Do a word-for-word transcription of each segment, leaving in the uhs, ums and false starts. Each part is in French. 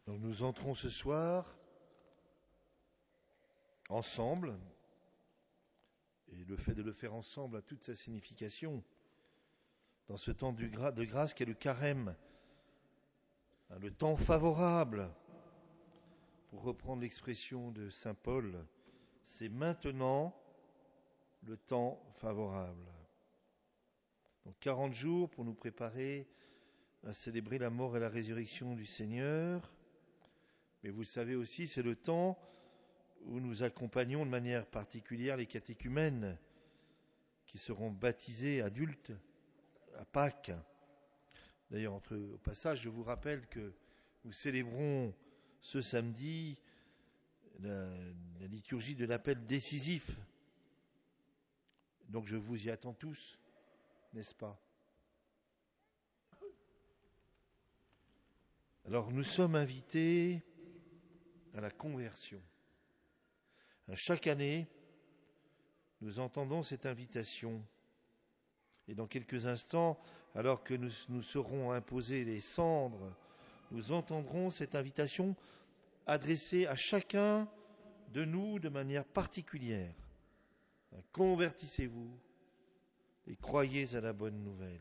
Donc nous entrons ce soir ensemble, et le fait de le faire ensemble a toute sa signification, dans ce temps de grâce qu'est le carême, le temps favorable, pour reprendre l'expression de saint Paul, c'est maintenant le temps favorable. Donc quarante jours pour nous préparer à célébrer la mort et la résurrection du Seigneur. Mais vous savez aussi, c'est le temps où nous accompagnons de manière particulière les catéchumènes qui seront baptisés adultes à Pâques. D'ailleurs, entre, au passage, je vous rappelle que nous célébrons ce samedi la, la liturgie de l'appel décisif. Donc je vous y attends tous, n'est-ce pas ? Alors nous sommes invités à la conversion. Chaque année, nous entendons cette invitation. Et dans quelques instants, alors que nous nous serons imposés les cendres, nous entendrons cette invitation adressée à chacun de nous de manière particulière. Convertissez-vous et croyez à la bonne nouvelle.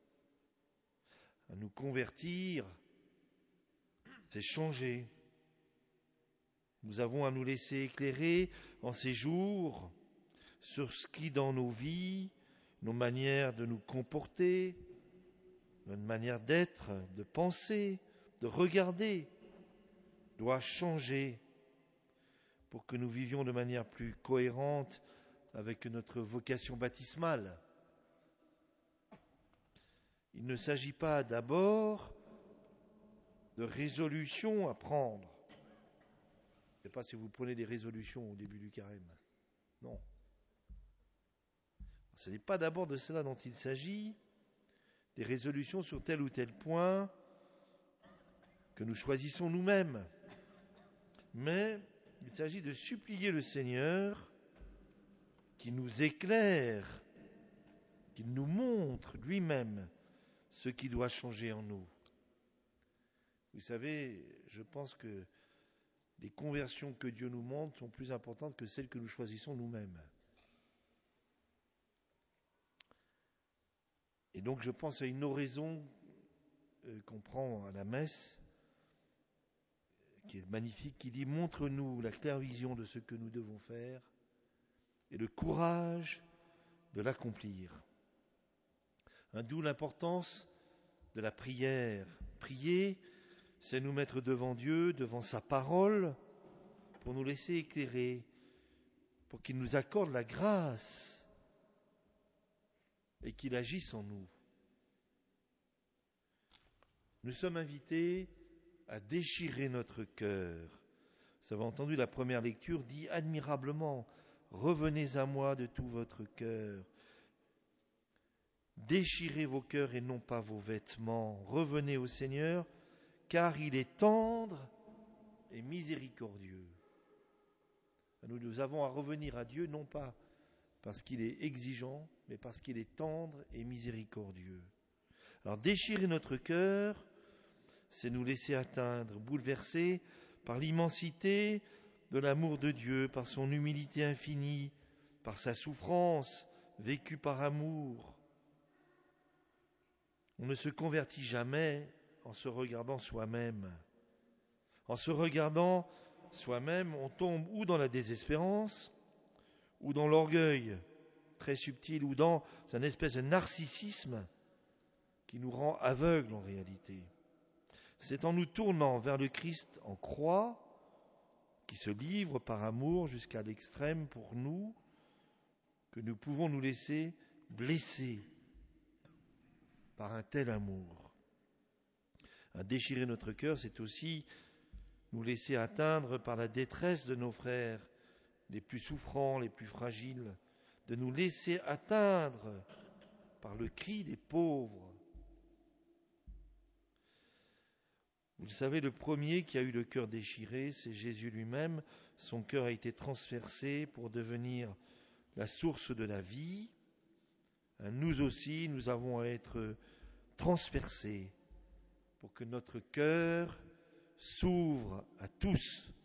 À nous convertir, c'est changer. Nous avons à nous laisser éclairer en ces jours sur ce qui dans nos vies, nos manières de nous comporter, notre manière d'être, de penser, de regarder, doit changer pour que nous vivions de manière plus cohérente avec notre vocation baptismale. Il ne s'agit pas d'abord de résolutions à prendre. Je ne sais pas si vous prenez des résolutions au début du carême. Non. Ce n'est pas d'abord de cela dont il s'agit, des résolutions sur tel ou tel point que nous choisissons nous-mêmes. Mais il s'agit de supplier le Seigneur qui nous éclaire, qui nous montre lui-même ce qui doit changer en nous. Vous savez, je pense que les conversions que Dieu nous montre sont plus importantes que celles que nous choisissons nous-mêmes. Et donc je pense à une oraison euh, qu'on prend à la messe, qui est magnifique, qui dit « Montre-nous la claire vision de ce que nous devons faire et le courage de l'accomplir. » D'où l'importance de la prière. Prier, c'est nous mettre devant Dieu, devant sa parole, pour nous laisser éclairer, pour qu'il nous accorde la grâce et qu'il agisse en nous. Nous sommes invités à déchirer notre cœur. Vous avez entendu la première lecture dit admirablement, revenez à moi de tout votre cœur. Déchirez vos cœurs et non pas vos vêtements. Revenez au Seigneur, car il est tendre et miséricordieux. Nous, nous avons à revenir à Dieu, non pas parce qu'il est exigeant, mais parce qu'il est tendre et miséricordieux. Alors déchirer notre cœur, c'est nous laisser atteindre, bouleverser par l'immensité de l'amour de Dieu, par son humilité infinie, par sa souffrance vécue par amour. On ne se convertit jamais en se regardant soi-même. En se regardant soi-même, on tombe ou dans la désespérance, ou dans l'orgueil très subtil, ou dans une espèce de narcissisme qui nous rend aveugles en réalité. C'est en nous tournant vers le Christ en croix, qui se livre par amour jusqu'à l'extrême pour nous, que nous pouvons nous laisser blesser par un tel amour. À déchirer notre cœur, c'est aussi nous laisser atteindre par la détresse de nos frères les plus souffrants, les plus fragiles, de nous laisser atteindre par le cri des pauvres. Vous le savez, le premier qui a eu le cœur déchiré, c'est Jésus lui-même. Son cœur a été transpercé pour devenir la source de la vie. Nous aussi, nous avons à être transpercés pour que notre cœur s'ouvre à tous.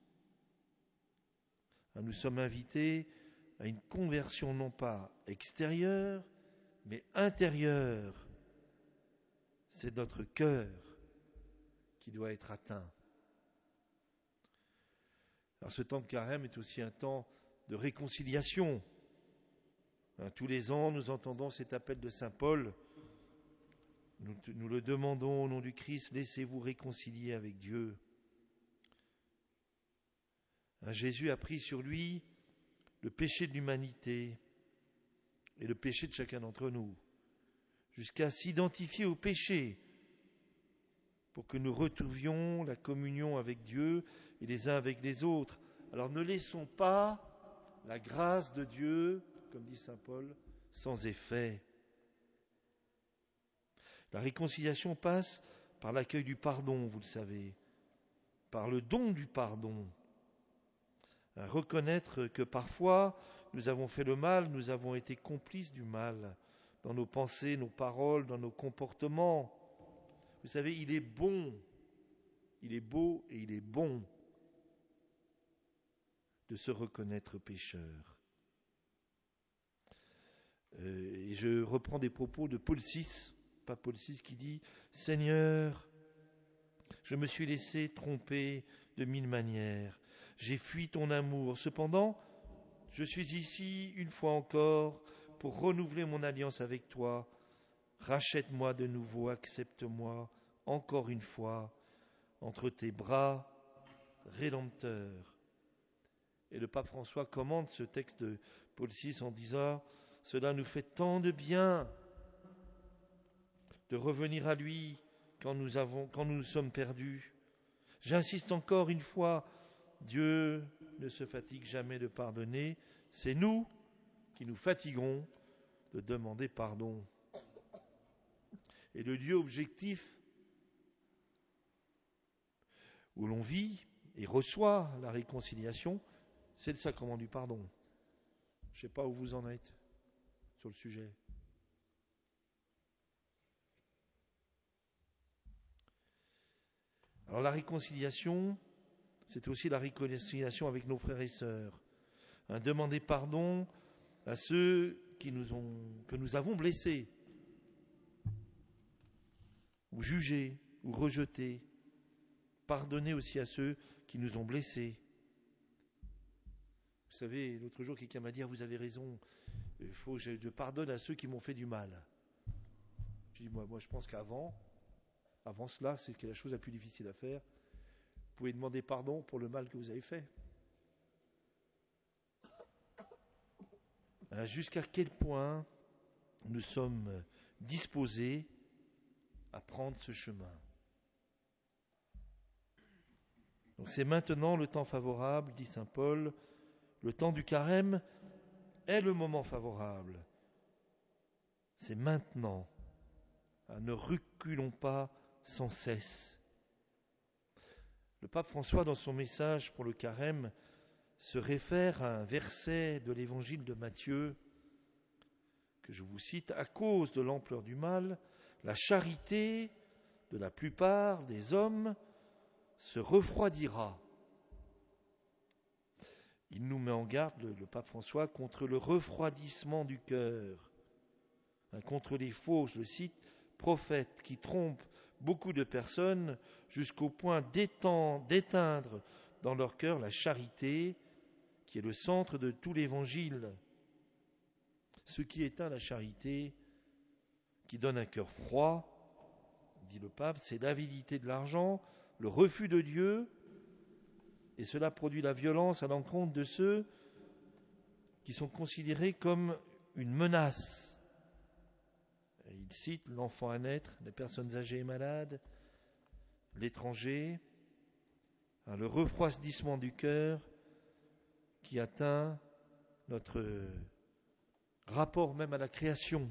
Nous sommes invités à une conversion non pas extérieure, mais intérieure. C'est notre cœur qui doit être atteint. Alors ce temps de carême est aussi un temps de réconciliation. Tous les ans, nous entendons cet appel de saint Paul. Nous, nous le demandons au nom du Christ, laissez-vous réconcilier avec Dieu. Jésus a pris sur lui le péché de l'humanité et le péché de chacun d'entre nous, jusqu'à s'identifier au péché pour que nous retrouvions la communion avec Dieu et les uns avec les autres. Alors ne laissons pas la grâce de Dieu, comme dit saint Paul, sans effet. La réconciliation passe par l'accueil du pardon, vous le savez, par le don du pardon. À reconnaître que parfois nous avons fait le mal, nous avons été complices du mal, dans nos pensées, nos paroles, dans nos comportements. Vous savez, il est bon, il est beau et il est bon de se reconnaître pécheur. Euh, et je reprends des propos de Paul six, pas Paul six qui dit « Seigneur, je me suis laissé tromper de mille manières, j'ai fui ton amour. Cependant, je suis ici une fois encore pour renouveler mon alliance avec toi. Rachète-moi de nouveau, accepte-moi encore une fois entre tes bras rédempteurs. » Et le pape François commente ce texte de Paul six en disant « Cela nous fait tant de bien de revenir à lui quand nous, avons, quand nous nous sommes perdus. J'insiste encore une fois, Dieu ne se fatigue jamais de pardonner, c'est nous qui nous fatiguons de demander pardon. » Et le lieu objectif où l'on vit et reçoit la réconciliation, c'est le sacrement du pardon. Je ne sais pas où vous en êtes sur le sujet. Alors la réconciliation, c'est aussi la réconciliation avec nos frères et sœurs. Hein, demander pardon à ceux qui nous ont, que nous avons blessés, ou jugés, ou rejetés. Pardonner aussi à ceux qui nous ont blessés. Vous savez, l'autre jour, quelqu'un m'a dit « Vous avez raison, il faut que je pardonne à ceux qui m'ont fait du mal. » Je dis moi, moi, je pense qu'avant, avant cela, c'est la chose la plus difficile à faire. Vous pouvez demander pardon pour le mal que vous avez fait. Hein, jusqu'à quel point nous sommes disposés à prendre ce chemin. Donc c'est maintenant le temps favorable, dit saint Paul. Le temps du carême est le moment favorable. C'est maintenant. Ne reculons pas sans cesse. Le pape François, dans son message pour le carême, se réfère à un verset de l'évangile de Matthieu, que je vous cite, « À cause de l'ampleur du mal, la charité de la plupart des hommes se refroidira. » Il nous met en garde, le, le pape François, contre le refroidissement du cœur, hein, contre les faux, je le cite, prophètes qui trompent beaucoup de personnes jusqu'au point d'éteindre dans leur cœur la charité, qui est le centre de tout l'évangile. Ce qui éteint la charité, qui donne un cœur froid, dit le pape, c'est l'avidité de l'argent, le refus de Dieu, et cela produit la violence à l'encontre de ceux qui sont considérés comme une menace. Il cite l'enfant à naître, les personnes âgées et malades, l'étranger, le refroidissement du cœur qui atteint notre rapport même à la création.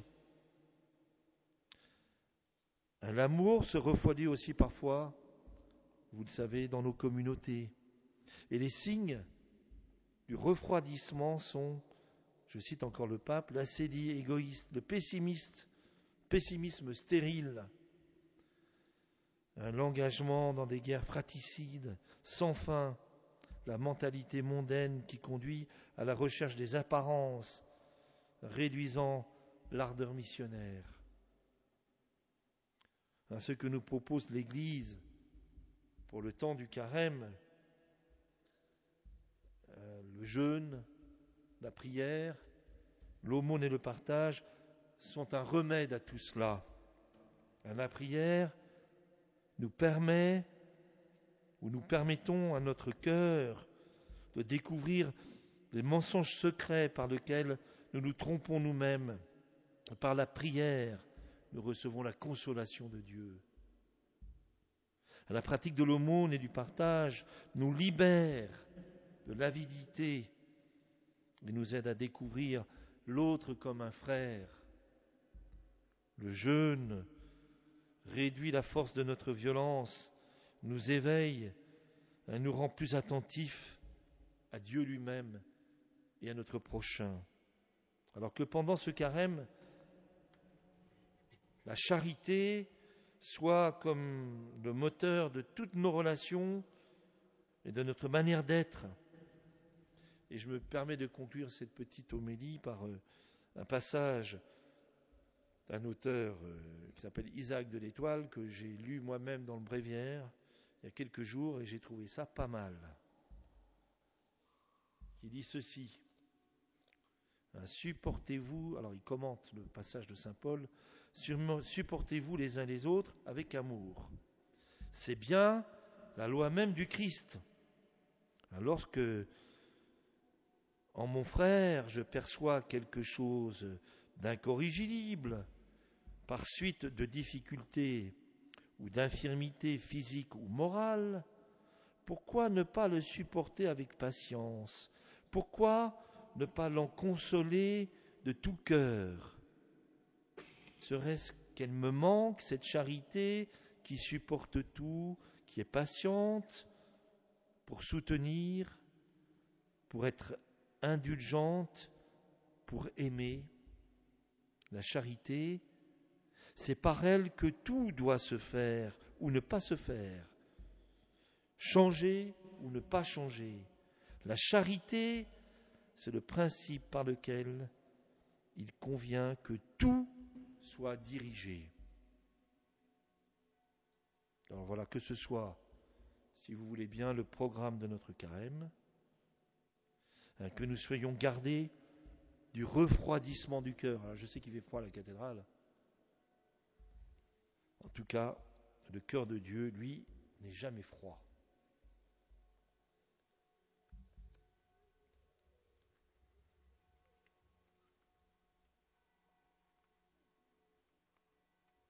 L'amour se refroidit aussi parfois, vous le savez, dans nos communautés. Et les signes du refroidissement sont, je cite encore le pape, l'assédie égoïste, le pessimiste, pessimisme stérile, hein, l'engagement dans des guerres fratricides sans fin, la mentalité mondaine qui conduit à la recherche des apparences, réduisant l'ardeur missionnaire. Hein, ce que nous propose l'Église pour le temps du carême, euh, le jeûne, la prière, l'aumône et le partage sont un remède à tout cela. La prière nous permet, ou nous permettons à notre cœur de découvrir les mensonges secrets par lesquels nous nous trompons nous-mêmes. Par la prière, nous recevons la consolation de Dieu. La pratique de l'aumône et du partage nous libère de l'avidité et nous aide à découvrir l'autre comme un frère. Le jeûne réduit la force de notre violence, nous éveille, nous rend plus attentifs à Dieu lui-même et à notre prochain. Alors que pendant ce carême, la charité soit comme le moteur de toutes nos relations et de notre manière d'être. Et je me permets de conclure cette petite homélie par un passage d'un auteur qui s'appelle Isaac de l'Étoile, que j'ai lu moi-même dans le Bréviaire il y a quelques jours, et j'ai trouvé ça pas mal. Qui dit ceci: supportez-vous, alors il commente le passage de saint Paul, supportez-vous les uns les autres avec amour. C'est bien la loi même du Christ. Lorsque, en mon frère, je perçois quelque chose d'incorrigible, par suite de difficultés ou d'infirmités physiques ou morales, pourquoi ne pas le supporter avec patience? Pourquoi ne pas l'en consoler de tout cœur? Serait-ce qu'elle me manque, cette charité qui supporte tout, qui est patiente, pour soutenir, pour être indulgente, pour aimer? La charité, c'est par elle que tout doit se faire ou ne pas se faire, changer ou ne pas changer. La charité, c'est le principe par lequel il convient que tout soit dirigé. Alors voilà, que ce soit, si vous voulez bien, le programme de notre carême, hein, que nous soyons gardés du refroidissement du cœur. Alors je sais qu'il fait froid à la cathédrale. En tout cas, le cœur de Dieu, lui, n'est jamais froid.